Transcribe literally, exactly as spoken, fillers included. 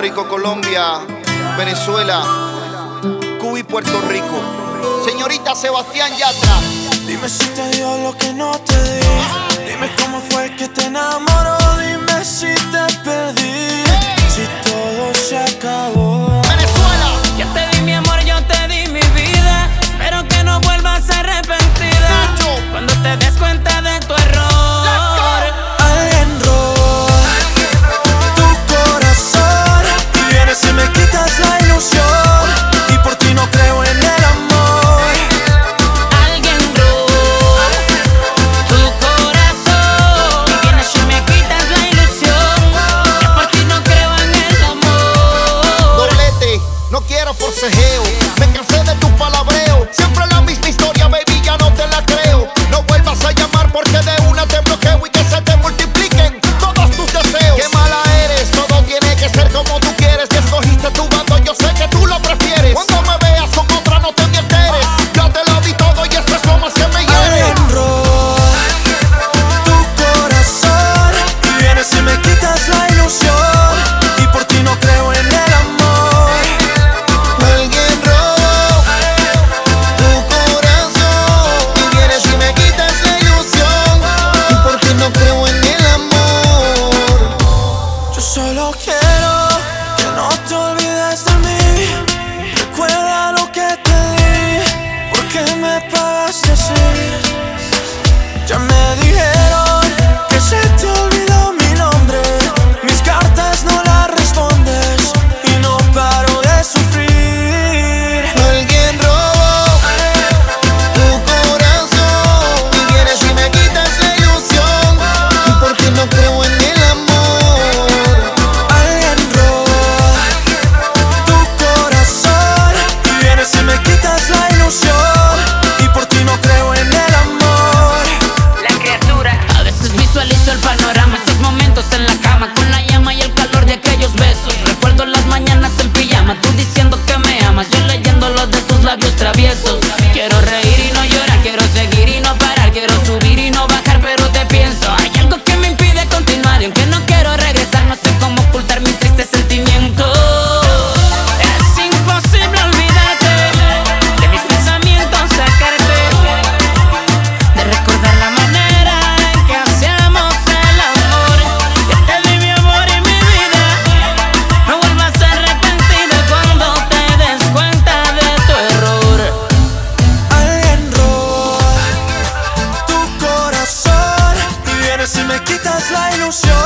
Rico, Colombia, Venezuela, Cuba y Puerto Rico. Señorita Sebastián Yatra. Dime si te dio lo que no te di. Dime cómo fue que te enamoró. Dime si te perdí. Si todo se acabó. Venezuela. Yo te di mi amor, yo te di mi vida. Espero que no vuelvas arrepentida. Nacho. Cuando te des cuenta de tu error. Alguien robó tu corazón y vienes y me quitas la ilusión. Y por ti no creo en el amor. Alguien robó tu corazón y vienes y me quitas la ilusión. Que por ti no creo en el amor. Doblete, no quiero forcejeo. Me cansé de tu palabreo. Siempre la misma historia, baby, ya no te la creo. No vuelvas a llamar porque de una te bloqueo y que se te multipliquen todos tus deseos. Qué mala eres, todo tiene que ser como tú quieres. Que escogiste tu bando, yo sé que tú lo prefieres. Cuando me veas con otra no te me alteres. Ya te lo di todo y eso es lo más que me hiere. Alguien robó tu corazón y vienes y me quitas la ilusión. Y por ti no creo en el amor. Alguien robó tu corazón y vienes y me quitas la ilusión. Y por ti no creo en el amor. Yo solo quiero que no te olvides de mí. Recuerda lo que te di. ¿Por qué me pagaste así? Ya me dijeron que se te olvidó mi nombre. Mis cartas no las respondes y no paro de sufrir. Alguien robó tu corazón y vienes y me quitas la ilusión. Y por ti no creo en el amor. Alguien robó tu corazón y vienes y me quitas la ilusión. Y por ti no creo en el amor. La criatura. A veces visualizo el panorama, esos momentos en la cama con la llama y el calor de aquellos besos. Recuerdo las mañanas en pijama, tú diciendo que me amas, yo leyendo los de tus labios traviesos. Quiero reír y no llorar, quiero seguir y no parar, quiero subir y no bajar, pero te pienso. Hay algo que me impide continuar y aunque no quiero regresar, no sé cómo ocultar mi triste sentimiento. Es imposible olvidarte, de mis pensamientos sacarte, de recordar la manera en que hacíamos el amor. Yo te di mi amor y mi vida. No vuelvas a arrepentirte cuando te des cuenta de tu error. Alguien robó tu corazón y vienes y me quitas la ilusión.